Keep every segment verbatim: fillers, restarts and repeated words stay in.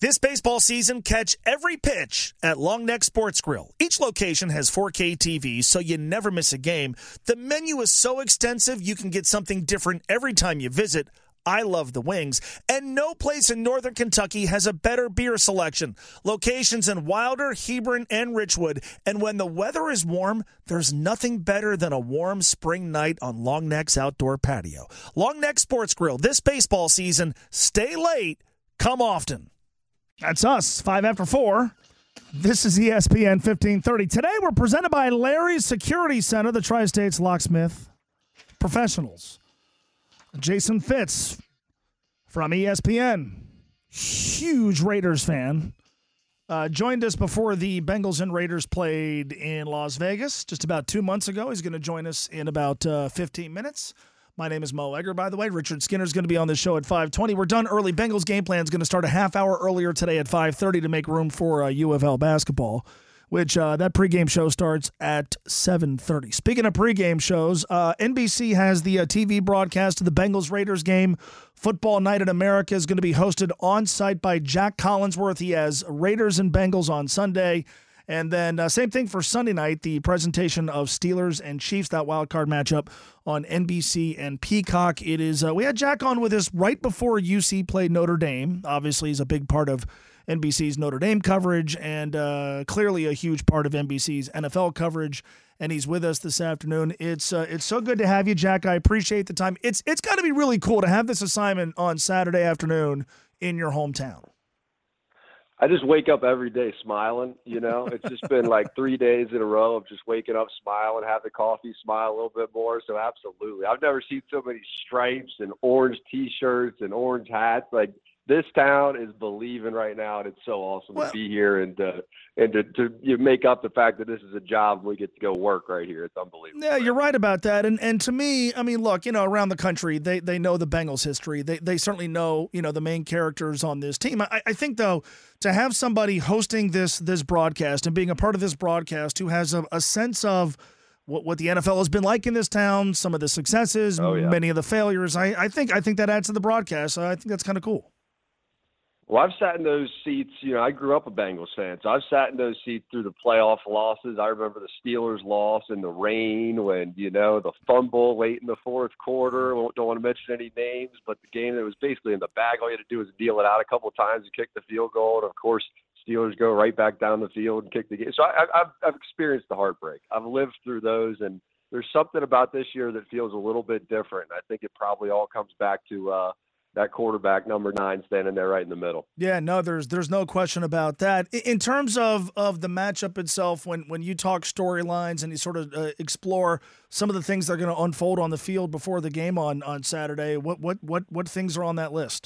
This baseball season, catch every pitch at Long Neck Sports Grill. Each location has four K T Vs, so you never miss a game. The menu is so extensive, you can get something different every time you visit. I love the wings. And no place in Northern Kentucky has a better beer selection. Locations in Wilder, Hebron, and Richwood. And when the weather is warm, there's nothing better than a warm spring night on Long Neck's outdoor patio. Long Neck Sports Grill, this baseball season, stay late, come often. That's us, five after four. This is E S P N fifteen thirty. Today we're presented by Larry's Security Center, the Tri-States Locksmith Professionals. Jason Fitz from E S P N, huge Raiders fan, uh, joined us before the Bengals and Raiders played in Las Vegas just about two months ago. He's going to join us in about uh, fifteen minutes. My name is Mo Egger, by the way. Richard Skinner is going to be on the show at five twenty. We're done early. Bengals game plan is going to start a half hour earlier today at five thirty to make room for uh, U of L basketball, which uh, that pregame show starts at seven thirty. Speaking of pregame shows, uh, N B C has the uh, T V broadcast of the Bengals-Raiders game. Football Night in America is going to be hosted on-site by Jack Collinsworth. He has Raiders and Bengals on Sunday. And then uh, same thing for Sunday night, the presentation of Steelers and Chiefs, that wild card matchup on N B C and Peacock. It is uh, we had Jack on with us right before U C played Notre Dame. Obviously, he's a big part of N B C's Notre Dame coverage and uh, clearly a huge part of N B C's N F L coverage. And he's with us this afternoon. It's uh, it's so good to have you, Jack. I appreciate the time. It's it's got to be really cool to have this assignment on Saturday afternoon in your hometown. I just wake up every day smiling, you know. It's just been like three days in a row of just waking up smiling, having coffee, smile a little bit more. So absolutely. I've never seen so many stripes and orange T-shirts and orange hats. Like, this town is believing right now, and it's so awesome well, to be here and uh, and to, to you make up the fact that this is a job and we get to go work right here. It's unbelievable. Yeah, you're right about that. And and to me, I mean, look, you know, around the country, they they know the Bengals history. They they certainly know, you know, the main characters on this team. I, I think, though, to have somebody hosting this this broadcast and being a part of this broadcast who has a, a sense of what what the N F L has been like in this town, some of the successes, oh, yeah. many of the failures, I, I think I think that adds to the broadcast. So I think that's kind of cool. Well, I've sat in those seats. You know, I grew up a Bengals fan, so I've sat in those seats through the playoff losses. I remember the Steelers loss in the rain when, you know, the fumble late in the fourth quarter. I don't want to mention any names, but the game that was basically in the bag, all you had to do was deal it out a couple of times and kick the field goal. And, of course, Steelers go right back down the field and kick the game. So I, I've, I've experienced the heartbreak. I've lived through those, and there's something about this year that feels a little bit different. I think it probably all comes back to uh, – that quarterback, number nine, standing there right in the middle. Yeah, no, there's there's no question about that. In terms of, of the matchup itself, when, when you talk storylines and you sort of uh, explore some of the things that are going to unfold on the field before the game on, on Saturday, what, what what what things are on that list?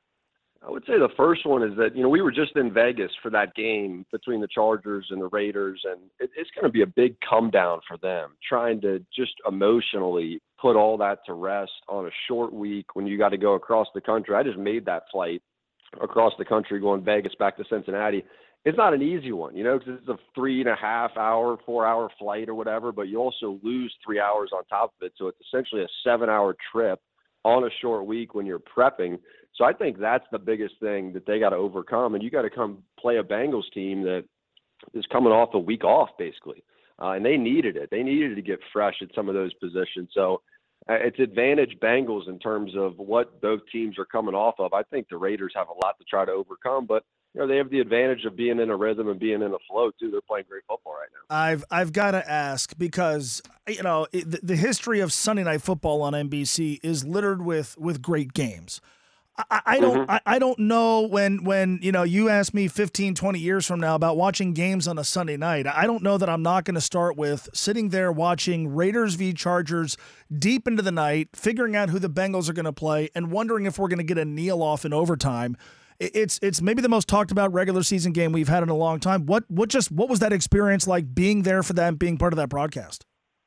I would say the first one is that, you know, we were just in Vegas for that game between the Chargers and the Raiders, and it, it's going to be a big come down for them, trying to just emotionally put all that to rest on a short week when you got to go across the country. I just made that flight across the country going Vegas back to Cincinnati. It's not an easy one, you know, because it's a three and a half hour, four hour flight or whatever, but you also lose three hours on top of it. So it's essentially a seven hour trip on a short week when you're prepping. So I think that's the biggest thing that they got to overcome. And you got to come play a Bengals team that is coming off a week off, basically. Uh, and they needed it. They needed to get fresh at some of those positions. So uh, it's advantage Bengals in terms of what both teams are coming off of. I think the Raiders have a lot to try to overcome, but you know, they have the advantage of being in a rhythm and being in a flow too. They're playing great football right now. I've I've got to ask because you know the, the history of Sunday Night Football on N B C is littered with with great games. I, I don't mm-hmm. I, I don't know when when you know you ask me fifteen, twenty years from now about watching games on a Sunday night. I don't know that I'm not going to start with sitting there watching Raiders v Chargers deep into the night, figuring out who the Bengals are going to play, and wondering if we're going to get a kneel off in overtime. It's it's maybe the most talked about regular season game we've had in a long time. What what just what was that experience like being there for that and being part of that broadcast?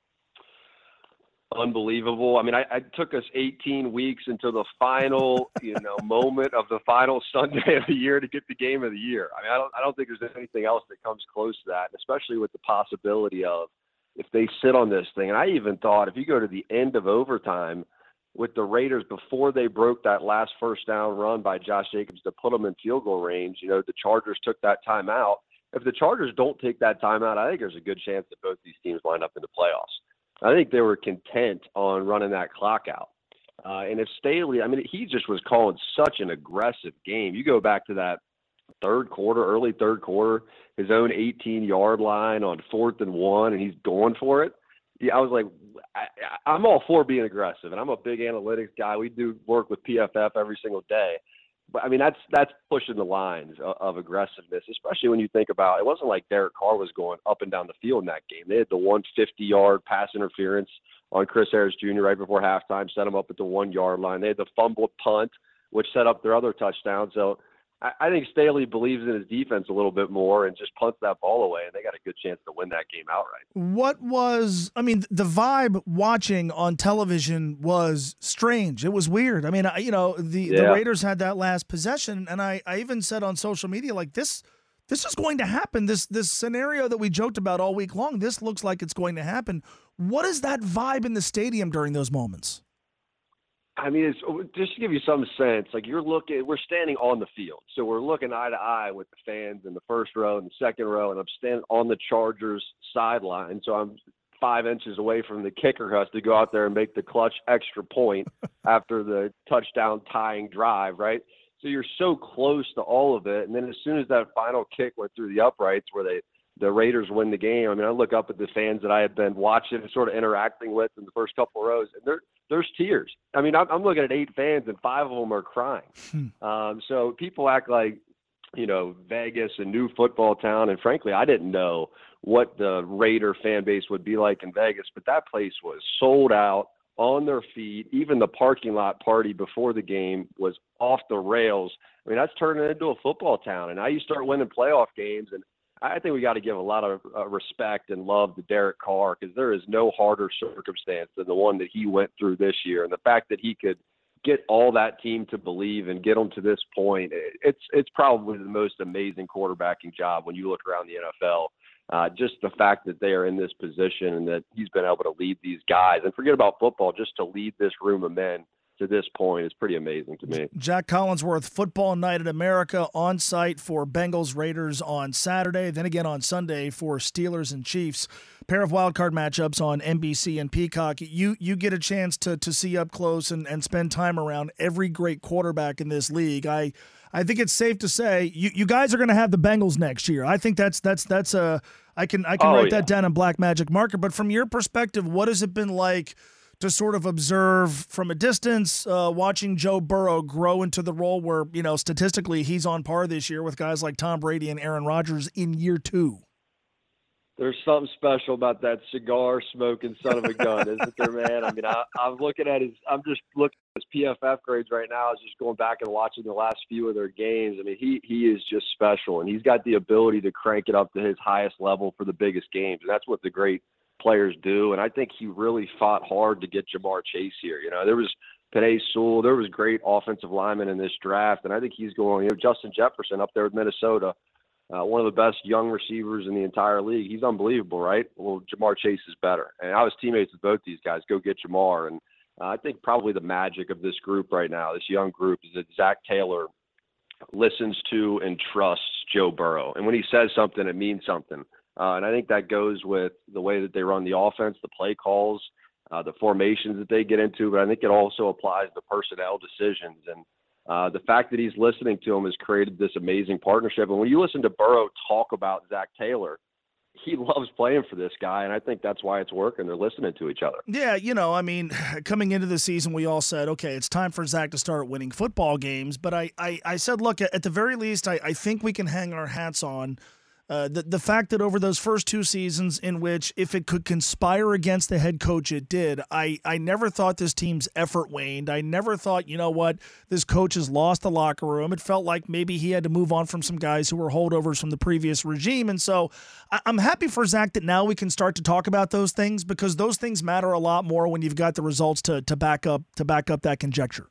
Unbelievable. I mean, I, I took us eighteen weeks until the final, you know, moment of the final Sunday of the year to get the game of the year. I mean, I don't I don't think there's anything else that comes close to that, especially with the possibility of if they sit on this thing. And I even thought if you go to the end of overtime, with the Raiders before they broke that last first down run by Josh Jacobs to put them in field goal range. You know, the Chargers took that timeout. If the Chargers don't take that timeout, I think there's a good chance that both these teams line up in the playoffs. I think they were content on running that clock out. Uh, and if Staley, I mean, he just was calling such an aggressive game. You go back to that third quarter, early third quarter, his own eighteen-yard line on fourth and one, and he's going for it. Yeah, I was like, I, I'm all for being aggressive, and I'm a big analytics guy. We do work with P F F every single day. But, I mean, that's that's pushing the lines of, of aggressiveness, especially when you think about it wasn't like Derek Carr was going up and down the field in that game. They had the one fifty-yard pass interference on Chris Harris Junior right before halftime, set him up at the one-yard line. They had the fumbled punt, which set up their other touchdown. So I, I think Staley believes in his defense a little bit more and just punts that ball away, and they got a good chance to win that game outright. What was, I mean, the vibe watching on television was strange. It was weird. I mean, I, you know, the, yeah. the Raiders had that last possession, and I, I even said on social media, like, this this is going to happen. This this scenario that we joked about all week long, this looks like it's going to happen. What is that vibe in the stadium during those moments? I mean, it's, just to give you some sense, like you're looking, we're standing on the field. So we're looking eye to eye with the fans in the first row and the second row, and I'm standing on the Chargers sideline. So I'm five inches away from the kicker who has to go out there and make the clutch extra point after the touchdown tying drive, right? So you're so close to all of it. And then as soon as that final kick went through the uprights where they the Raiders win the game, I mean, I look up at the fans that I had been watching and sort of interacting with in the first couple of rows, and there, there's tears. I mean, I'm, I'm looking at eight fans, and five of them are crying. um, so people act like, you know, Vegas, a new football town, and frankly, I didn't know what the Raider fan base would be like in Vegas, but that place was sold out, on their feet. Even the parking lot party before the game was off the rails. I mean, that's turning into a football town, and now you start winning playoff games, and I think we got to give a lot of uh, respect and love to Derek Carr, because there is no harder circumstance than the one that he went through this year. And the fact that he could get all that team to believe and get them to this point, it's it's probably the most amazing quarterbacking job when you look around the N F L. Uh, just the fact that they are in this position and that he's been able to lead these guys, and forget about football, just to lead this room of men to this point is pretty amazing to me. Jack Collinsworth, Football Night at America, on site for Bengals Raiders on Saturday, then again on Sunday for Steelers and Chiefs. Pair of wildcard matchups on N B C and Peacock. You you get a chance to to see up close and, and spend time around every great quarterback in this league. I I think it's safe to say you, you guys are going to have the Bengals next year. I think that's that's that's a I can I can oh, write yeah. that down in black magic marker. But from your perspective, what has it been like to sort of observe from a distance, uh, watching Joe Burrow grow into the role where, you know, statistically he's on par this year with guys like Tom Brady and Aaron Rodgers in year two? There's something special about that cigar smoking son of a gun, isn't there, man? I mean, I, I'm looking at his, I'm just looking at his P F F grades right now. I was just going back and watching the last few of their games. I mean, he he is just special, and he's got the ability to crank it up to his highest level for the biggest games, and that's what the great players do. And I think he really fought hard to get Jamar Chase here. You know, there was Penei Sewell, there was great offensive linemen in this draft, and I think he's going, you know, Justin Jefferson up there with Minnesota, uh, one of the best young receivers in the entire league. He's unbelievable, right? Well, Jamar Chase is better. And I was teammates with both these guys. Go get Jamar. And uh, I think probably the magic of this group right now, this young group, is that Zach Taylor listens to and trusts Joe Burrow. And when he says something, it means something. Uh, and I think that goes with the way that they run the offense, the play calls, uh, the formations that they get into. But I think it also applies to personnel decisions. And uh, the fact that he's listening to him has created this amazing partnership. And when you listen to Burrow talk about Zach Taylor, he loves playing for this guy, and I think that's why it's working. They're listening to each other. Yeah, you know, I mean, coming into the season, we all said, okay, it's time for Zach to start winning football games. But I, I, I said, look, at the very least, I, I think we can hang our hats on Uh, the, the fact that over those first two seasons in which if it could conspire against the head coach, it did. I, I never thought this team's effort waned. I never thought, you know what, this coach has lost the locker room. It felt like maybe he had to move on from some guys who were holdovers from the previous regime. And so I, I'm happy for Zach that now we can start to talk about those things, because those things matter a lot more when you've got the results to to back up to back up that conjecture.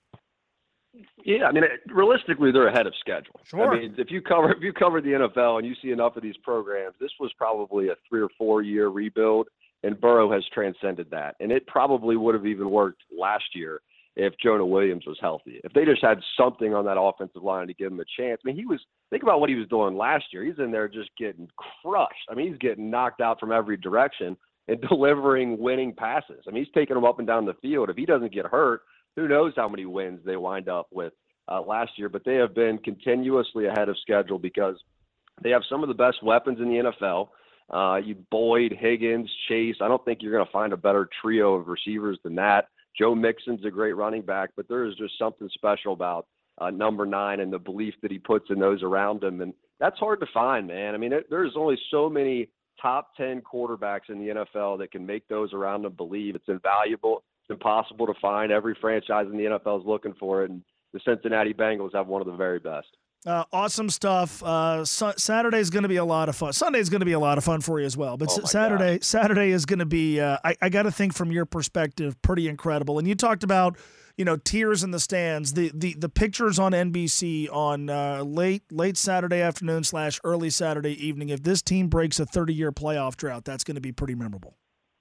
Yeah, I mean, realistically, they're ahead of schedule. Sure. I mean, if you cover if you cover the N F L and you see enough of these programs, this was probably a three or four year rebuild, and Burrow has transcended that. And it probably would have even worked last year if Jonah Williams was healthy. If they just had something on that offensive line to give him a chance. I mean, he was – think about what he was doing last year. He's in there just getting crushed. I mean, he's getting knocked out from every direction and delivering winning passes. I mean, he's taking them up and down the field. If he doesn't get hurt, who knows how many wins they wind up with uh, last year. But they have been continuously ahead of schedule because they have some of the best weapons in the N F L. Uh, you Boyd, Higgins, Chase. I don't think you're going to find a better trio of receivers than that. Joe Mixon's a great running back, but there is just something special about uh, number nine and the belief that he puts in those around him. And that's hard to find, man. I mean, it, there's only so many top ten quarterbacks in the N F L that can make those around them believe. It's invaluable. It's impossible to find. Every franchise in the N F L is looking for it, and the Cincinnati Bengals have one of the very best. Uh, awesome stuff. Uh, su- Saturday is going to be a lot of fun. Sunday is going to be a lot of fun for you as well. But oh s- Saturday, gosh. Saturday is going to be. Uh, I, I got to think from your perspective, pretty incredible. And you talked about, you know, tears in the stands. The the the pictures on N B C on uh, late late Saturday afternoon slash early Saturday evening. If this team breaks a thirty-year playoff drought, that's going to be pretty memorable.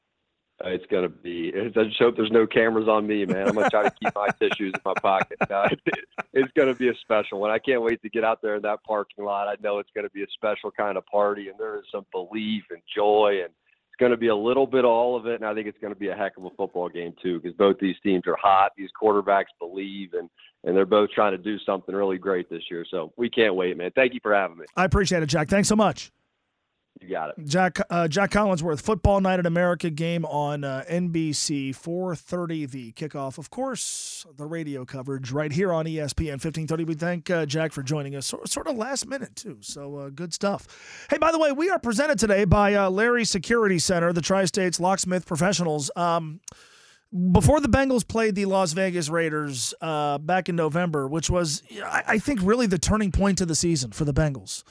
It's going to be – I just hope there's no cameras on me, man. I'm going to try to keep my tissues in my pocket. Uh, it, it's going to be a special one. I can't wait to get out there in that parking lot. I know it's going to be a special kind of party, and there is some belief and joy, and it's going to be a little bit of all of it, and I think it's going to be a heck of a football game too because both these teams are hot. These quarterbacks believe, and, and they're both trying to do something really great this year. So we can't wait, man. Thank you for having me. I appreciate it, Jack. Thanks so much. You got it. Jack uh, Jack Collinsworth, Football Night in America game on uh, N B C, four thirty the kickoff. Of course, the radio coverage right here on E S P N fifteen thirty. We thank uh, Jack for joining us, so, sort of last minute too, so uh, good stuff. Hey, by the way, we are presented today by uh, Larry Security Center, the Tri-States Locksmith Professionals. Um, before the Bengals played the Las Vegas Raiders uh, back in November, which was, I, I think, really the turning point of the season for the Bengals,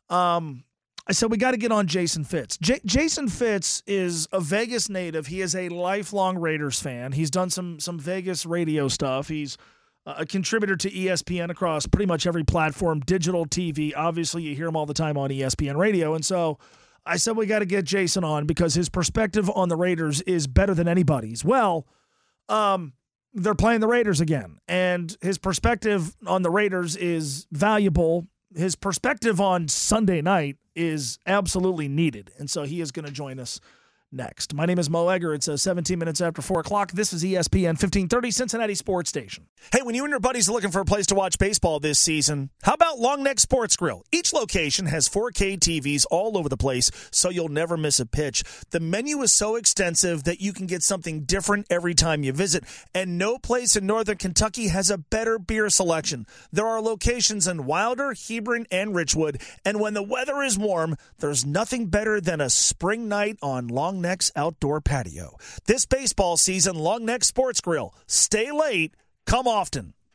um, I said, we got to get on Jason Fitz. J- Jason Fitz is a Vegas native. He is a lifelong Raiders fan. He's done some some Vegas radio stuff. He's a contributor to E S P N across pretty much every platform, digital T V. Obviously, you hear him all the time on E S P N radio. And so I said, we got to get Jason on because his perspective on the Raiders is better than anybody's. Well, um, they're playing the Raiders again, and his perspective on the Raiders is valuable. His perspective on Sunday night is absolutely needed, and so he is going to join us next. My name is Mo Egger. It's uh, seventeen minutes after four o'clock. This is E S P N fifteen thirty, Cincinnati Sports Station. Hey, when you and your buddies are looking for a place to watch baseball this season, how about Long Neck Sports Grill? Each location has four K T Vs all over the place, so you'll never miss a pitch. The menu is so extensive that you can get something different every time you visit, and no place in Northern Kentucky has a better beer selection. There are locations in Wilder, Hebron, and Richwood, and when the weather is warm, there's nothing better than a spring night on Long Neck's outdoor patio. This baseball season, Long Neck Sports Grill. Stay late. Come often.